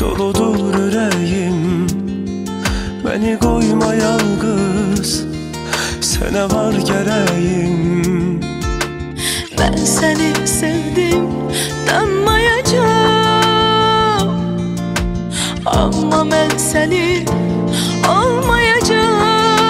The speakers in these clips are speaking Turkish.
doludur yüreğim. Beni koyma yalnız, sana var gereğim. Ben seni sevdim, danmayacağım. Ama ben seni olmayacağım.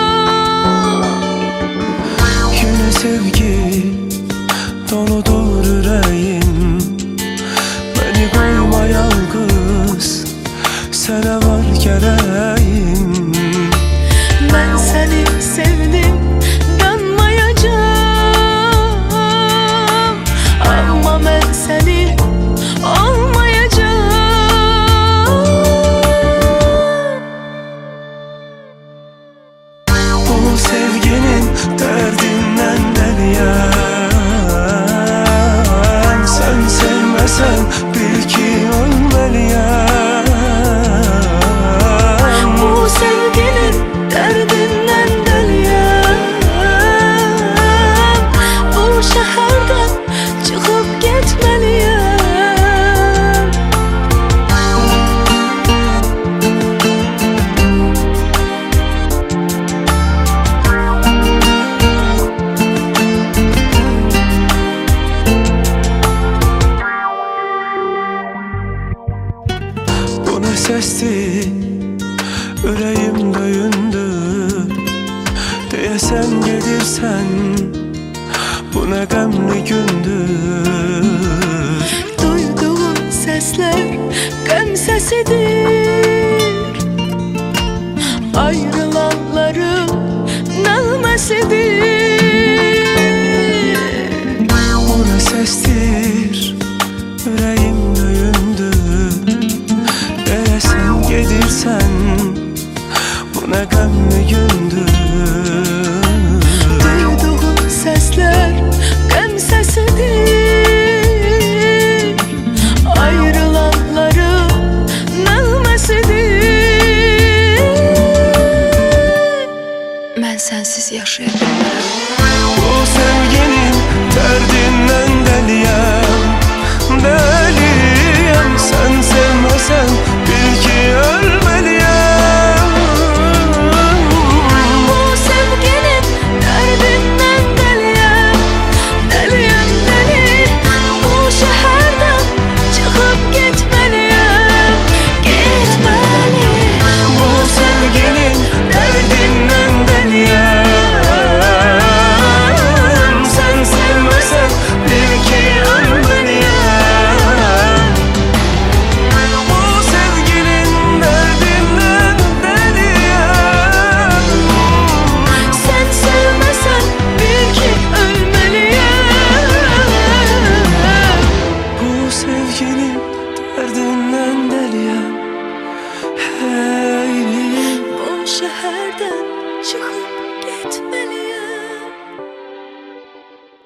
Yine sevgi doludur yüreğim. Beni koyma yalnız, sana var gereğim. Ben seni sevdim, danmayacağım. Ama ben seni olmayacağım. Bu sevginin derdinden deliyem. Sen sevmesen bil ki ölmeliyem. Bu sevginin derdinden deliyem. Bu şehirden çıkıp gitmeliyim. Bu ne sesti, yüreğim döyündü. Deyesen gelirsen, bu ne gemli gündür. Duyduğum sesler gam sesidir. Ayrılanların nağmesidir.